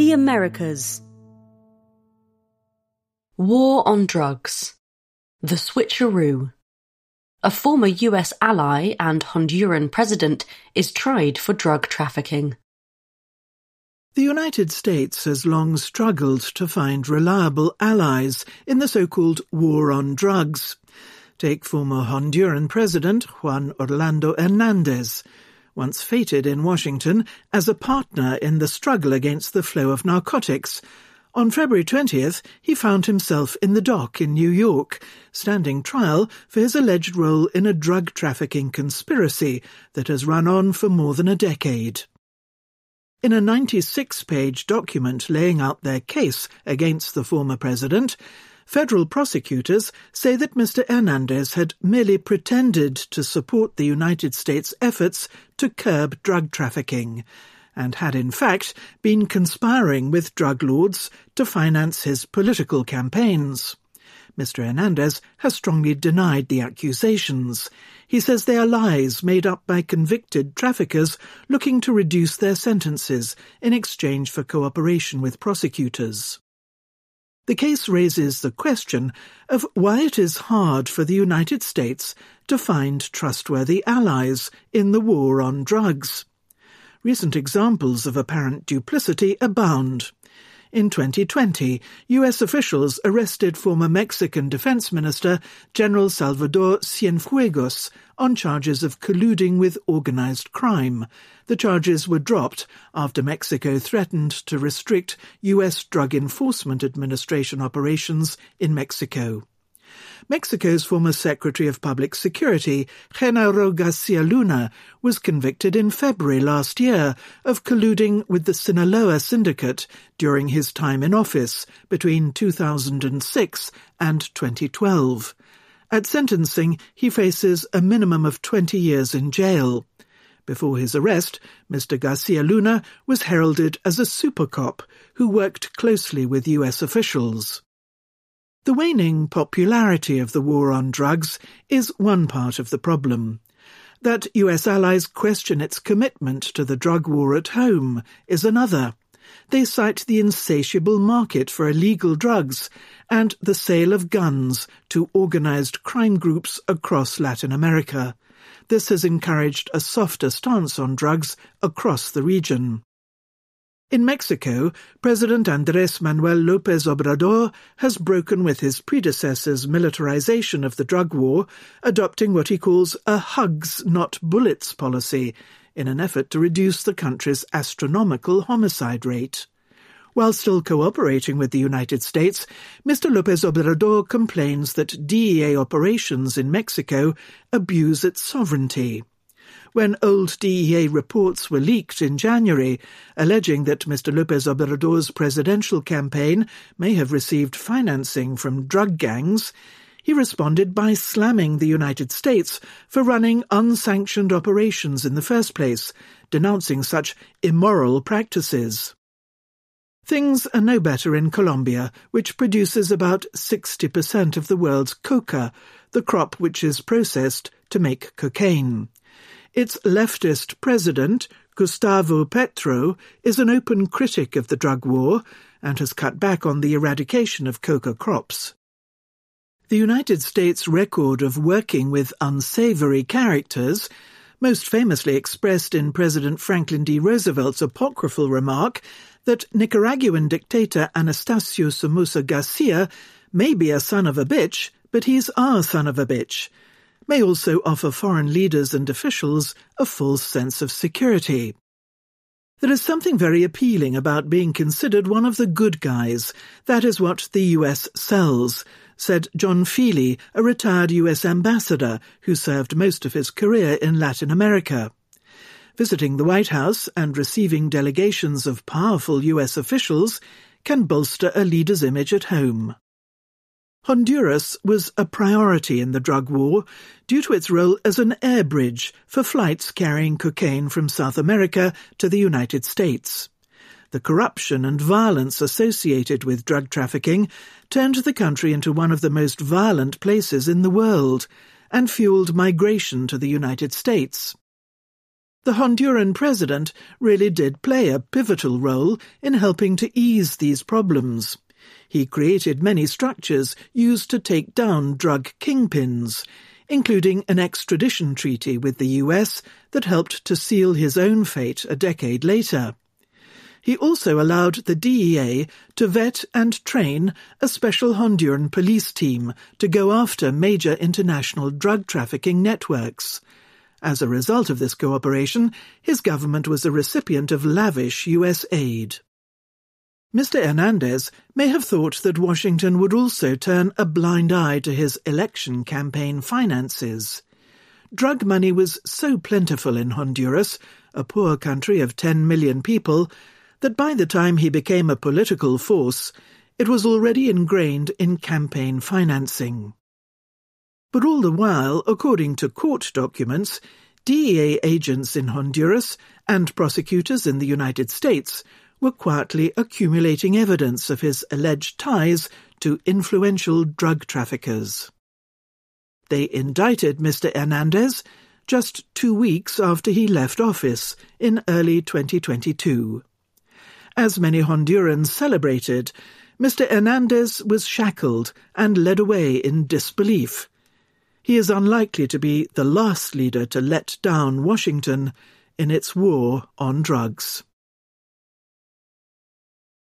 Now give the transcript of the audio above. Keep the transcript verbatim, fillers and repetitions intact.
The Americas. War on drugs. The switcheroo. A former U S ally and Honduran president is tried for drug trafficking. The United States has long struggled to find reliable allies in the so-called war on drugs. Take former Honduran President Juan Orlando Hernández, once feted in Washington as a partner in the struggle against the flow of narcotics. On February twentieth, he found himself in the dock in New York, standing trial for his alleged role in a drug trafficking conspiracy that has run on for more than a decade. In a ninety-six page document laying out their case against the former president, federal prosecutors say that Mister Hernández had merely pretended to support the United States' efforts to curb drug trafficking, and had in fact been conspiring with drug lords to finance his political campaigns. Mister Hernández has strongly denied the accusations. He says they are lies made up by convicted traffickers looking to reduce their sentences in exchange for cooperation with prosecutors. The case raises the question of why it is hard for the United States to find trustworthy allies in the war on drugs. Recent examples of apparent duplicity abound. In twenty twenty, U S officials arrested former Mexican Defense Minister General Salvador Cienfuegos on charges of colluding with organized crime. The charges were dropped after Mexico threatened to restrict U S Drug Enforcement Administration operations in Mexico. Mexico's former Secretary of Public Security, Genaro Garcia Luna, was convicted in February last year of colluding with the Sinaloa Syndicate during his time in office between two thousand six and twenty twelve. At sentencing, he faces a minimum of twenty years in jail. Before his arrest, Mister Garcia Luna was heralded as a super cop who worked closely with U S officials. The waning popularity of the war on drugs is one part of the problem. That U S allies question its commitment to the drug war at home is another. They cite the insatiable market for illegal drugs and the sale of guns to organized crime groups across Latin America. This has encouraged a softer stance on drugs across the region. In Mexico, President Andrés Manuel López Obrador has broken with his predecessor's militarization of the drug war, adopting what he calls a hugs, not bullets policy, in an effort to reduce the country's astronomical homicide rate. While still cooperating with the United States, Mister López Obrador complains that D E A operations in Mexico abuse its sovereignty. When old D E A reports were leaked in January, alleging that Mister López Obrador's presidential campaign may have received financing from drug gangs, he responded by slamming the United States for running unsanctioned operations in the first place, denouncing such immoral practices. Things are no better in Colombia, which produces about sixty percent of the world's coca, the crop which is processed to make cocaine. Its leftist president, Gustavo Petro, is an open critic of the drug war and has cut back on the eradication of coca crops. The United States' record of working with unsavory characters, most famously expressed in President Franklin D. Roosevelt's apocryphal remark that Nicaraguan dictator Anastasio Somoza Garcia may be a son of a bitch, but he's our son of a bitch, may also offer foreign leaders and officials a false sense of security. There is something very appealing about being considered one of the good guys. That is what the U S sells, said John Feely, a retired U S ambassador who served most of his career in Latin America. Visiting the White House and receiving delegations of powerful U S officials can bolster a leader's image at home. Honduras was a priority in the drug war due to its role as an air bridge for flights carrying cocaine from South America to the United States. The corruption and violence associated with drug trafficking turned the country into one of the most violent places in the world and fueled migration to the United States. The Honduran president really did play a pivotal role in helping to ease these problems. He created many structures used to take down drug kingpins, including an extradition treaty with the U S that helped to seal his own fate a decade later. He also allowed the D E A to vet and train a special Honduran police team to go after major international drug trafficking networks. As a result of this cooperation, his government was a recipient of lavish U S aid. Mister Hernandez may have thought that Washington would also turn a blind eye to his election campaign finances. Drug money was so plentiful in Honduras, a poor country of ten million people, that by the time he became a political force, it was already ingrained in campaign financing. But all the while, according to court documents, D E A agents in Honduras and prosecutors in the United States were quietly accumulating evidence of his alleged ties to influential drug traffickers. They indicted Mister Hernandez just two weeks after he left office in early twenty twenty-two. As many Hondurans celebrated, Mister Hernandez was shackled and led away in disbelief. He is unlikely to be the last leader to let down Washington in its war on drugs.